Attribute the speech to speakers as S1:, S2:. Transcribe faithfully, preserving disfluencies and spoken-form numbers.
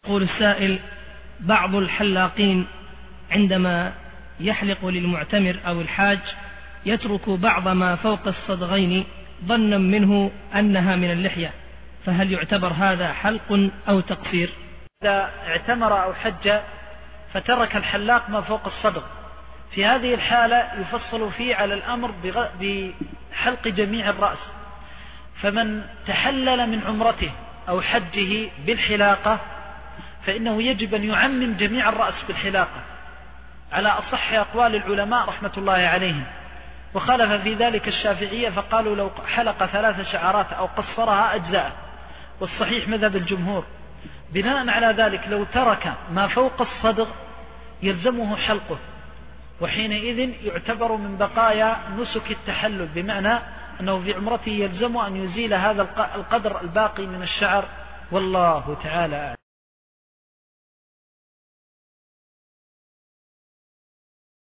S1: يقول السائل: بعض الحلاقين عندما يحلق للمعتمر أو الحاج يترك بعض ما فوق الصدغين ظنا منه أنها من اللحية، فهل يعتبر هذا حلق أو تقصير؟
S2: إذا اعتمر أو حج فترك الحلاق ما فوق الصدغ، في هذه الحالة يفصل فيه على الأمر بحلق جميع الرأس. فمن تحلل من عمرته أو حجه بالحلاقة فإنه يجب أن يعمم جميع الرأس بالحلاقة على أصح أقوال العلماء رحمة الله عليهم. وخالف في ذلك الشافعية فقالوا لو حلق ثلاث شعرات أو قصرها أجزاء، والصحيح مذهب الجمهور. بناء على ذلك لو ترك ما فوق الصدغ يلزمه حلقه، وحينئذ يعتبر من بقايا نسك التحلل، بمعنى أنه في عمرته يلزم أن يزيل هذا القدر الباقي من الشعر، والله تعالى أعلم.